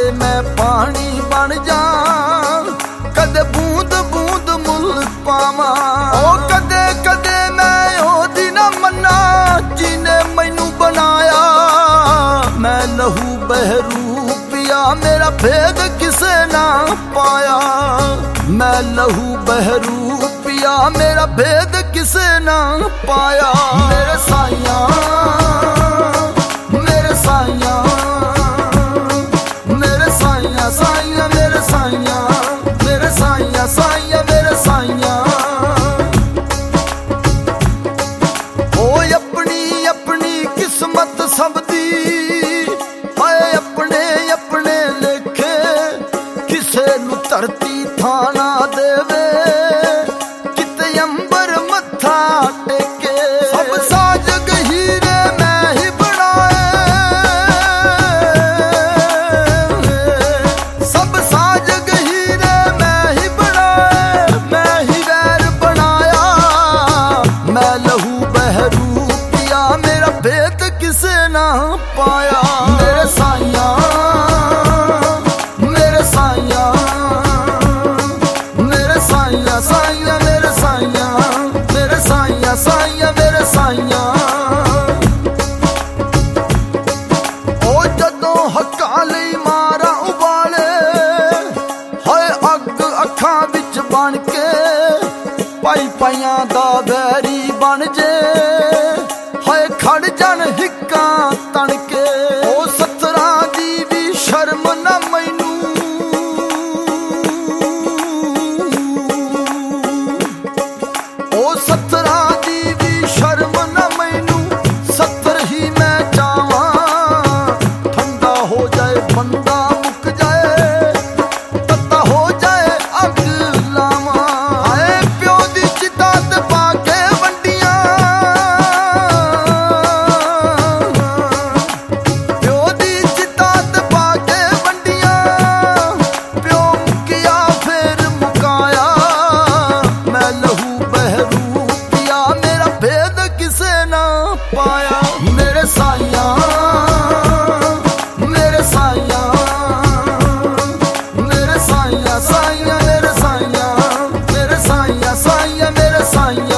मैं पानी बन जा, कदे बूंद बूंद मुल पावा। ओ कदे कदे मैं ओदी ना मन्ना जिने मैनू बनाया। मैं लहू बहरू पिया मेरा भेद किसे ना पाया। मैं लहू बहरू पिया मेरा भेद किसे ना पाया। मेरे साइया मेरे साइया मेरे साइया साइया मेरे साइया मेरे साइया साइया मेरे साइया। ओ अपनी अपनी किस्मत सब दी हाय अपने अपने लेखे। किसे नू धरती थाना देवे किते अंबर मत्था टेके। सब साजग हीरे मैं ही बनाए, सब साजग हीरे मैं ही बनाए। मैं ही वैर बनाया। मैं लहू बहरू पिया मेरा भेद किसे ना पाया। मेरे साइया मेरे साइया मेरे साइया साइया मेरे साइया मेरे साइया साइया मेरे साइया। ओ जदों हक्कां लई मारा उबाले हाय अग अखां विच बन के। पाई पाइयां दा वैरी बन जे हाय खड़ जान हिक्कां तन के। ओ सतरां दी भी शर्म ना मैनू, ओ सतरां दी भी शर्म ना मैनू। 70 ही मैं चावां ठंडा हो जाए बंदा मुक जाए, तत्ता हो जाए अग लावां। आए प्यो दी चिता ते पाके वंडियां, प्यो दी चिता ते पाके वंडियां। प्यो मुकिया फिर मुकाया। मैं लहू बहरू पिया मेरा भेद किसे ना पाया। मेरे साइया मेरे साइया मेरे साइया साइया मेरे साइया मेरे साइया साइया मेरे साइया।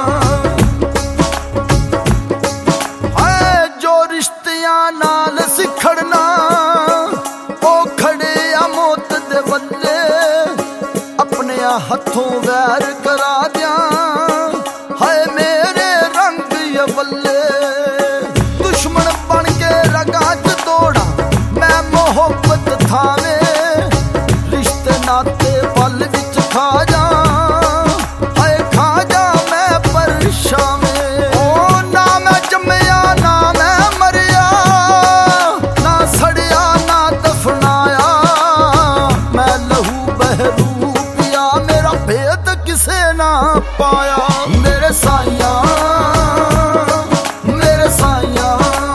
हाय जो रिश्तियां नाल सिखड़ना ओ खड़े आ मौत दे बल्ले। अपने हथों वैर करा दिया हाय मेरे रंग ये बल्ले। दुश्मन बन के रगा च दौड़ा मैं मोहब्बत थावे। रिश्ते नाते पल विच खा जा हाय खा जा मैं परछावे। ओ ना मैं जम्मिया ना मैं मरिया, ना सड़िया ना दफनाया। मैं लहू बहरू पिया मेरा भेद किसे ना पाया। मेरे साइया मेरे साइया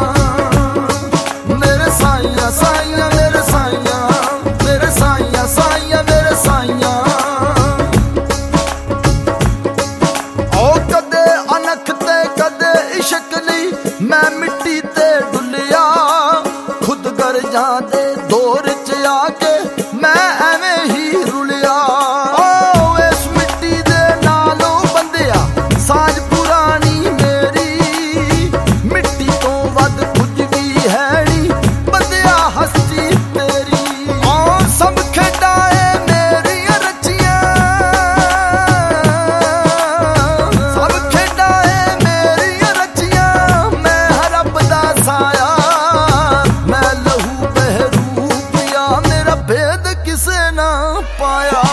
मेरे साइया साइया मेरे साइया मेरे साइया साइया मेरे साइया। ओ कदे अनख ते कदे इश्क लई मैं मिट्टी ते डुलिया। खुद गरजां दे दौर च आके मैं एवें ही रुलिया। ओ इस मिट्टी दे नालों बंदिया साज पुरानी मेरी। मिट्टी तो वध कुछ भी है नी बंदिया हस्ती तेरी। ओ सब खेडाए मेरियां रचियां, सब खेडाए मेरियां रचियां। मैं रब दा साया। मैं लहू बहरू पिया मेरा भेद किसे ना पाया।